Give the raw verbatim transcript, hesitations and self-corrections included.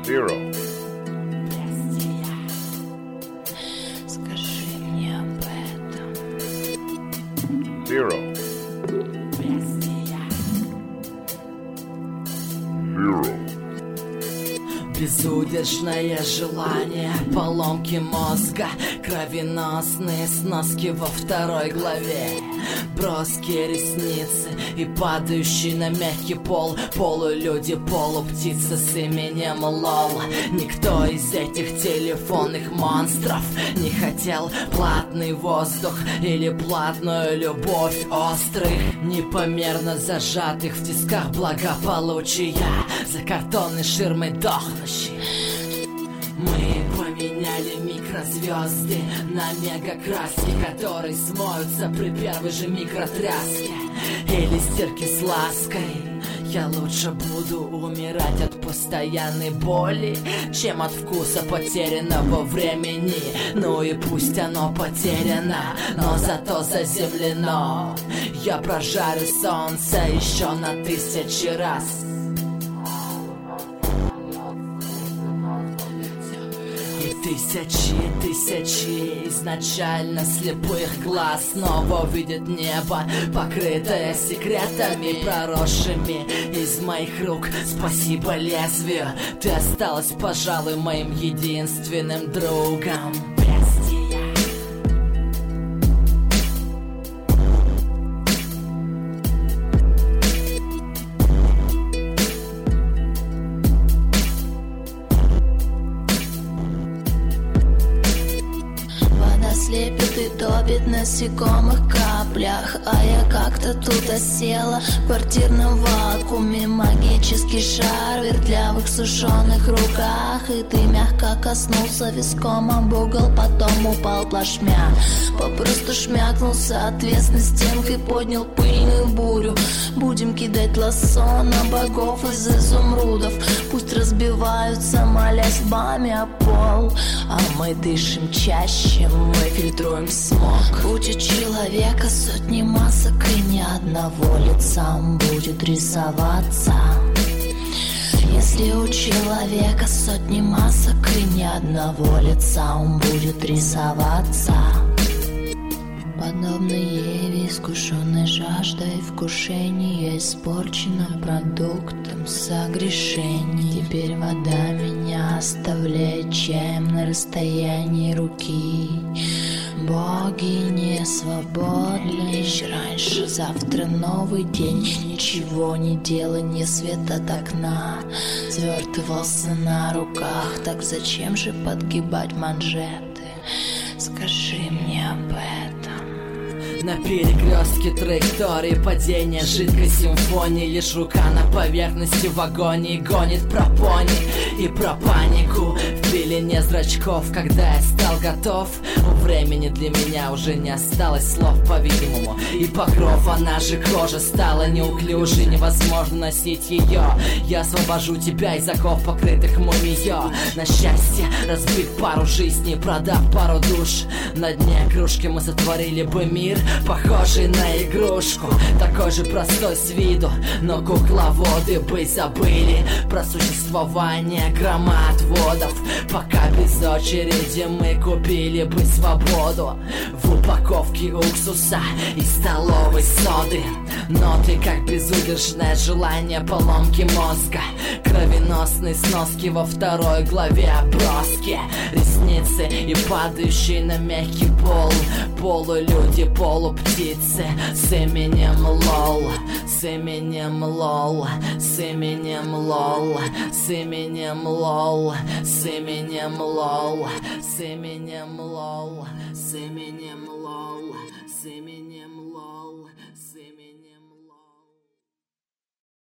Zero. Скажи мне об этом. Zero. Zero. Безудержное желание, поломки мозга, кровеносные сноски во второй главе. Броские ресницы и падающий на мягкий пол полулюди, полуптицы с именем Лол. Никто из этих телефонных монстров не хотел платный воздух или платную любовь острых, непомерно зажатых в тисках благополучия за картонной ширмой дохнущих. Мы поменяли микрозвезды на мегакраски, которые смоются при первой же микротряске или стирке с лаской. Я лучше буду умирать от постоянной боли, чем от вкуса потерянного времени. Ну и пусть оно потеряно, но зато заземлено. Я прожарю солнце еще на тысячи раз. Тысячи, тысячи изначально слепых глаз снова увидят небо, покрытое секретами, проросшими из моих рук. Спасибо лезвию, ты осталась, пожалуй, моим единственным другом. Слепит и топит насекомых каплях, а я как-то тут осела в квартирном вакууме. Магический шар в вертлявых сушеных руках, и ты мягко коснулся виском об угол, потом упал плашмя. Попросту шмякнулся отвесной стенкой, поднял пыльную бурю. Будем кидать лассо на богов из изумрудов, пусть разбиваются, молясь лбами о пол. А мы дышим чаще, мы фильтруем смог. Будь у человека сотни масок, и ни одного лица он будет рисоваться. Если у человека сотни масок, и ни одного лица он будет рисоваться. Подобно Еве, искушенной жаждой вкушения, испорчена продуктом согрешений. Теперь вода меня оставляет чаем на расстоянии руки. Боги не свободны, еще раньше, завтра новый день. Ничего не делай, не свет от окна, свертывался на руках. Так зачем же подгибать манжеты? Скажи мне об этом. На перекрестке траектории падения жидкой симфонии, лишь рука на поверхности в агонии гонит про пони и про панику в пелене зрачков. Когда я стал готов, у времени для меня уже не осталось слов, по-видимому. И покров, она же кожа стала неуклюжей, невозможно носить ее. Я освобожу тебя из оков, покрытых мумиё. На счастье разбить пару жизней, продав пару душ. На дне кружки мы сотворили бы мир, похожий на игрушку, такой же простой с виду, но кукловоды бы забыли про существование громоотводов, пока без очереди мы купили бы свободу в упаковке уксуса и столовой соды. Ноты, как безудержное желание, поломки мозга, кровеносные сноски во второй главе, броски, ресницы и падающие на мягкий пол полулюди, полуптицы с именем Лол, с именем Лол, с именем Лол, с именем Лол, с именем Лол, с именем Лол, с именем Лол, с именем Лол, с именем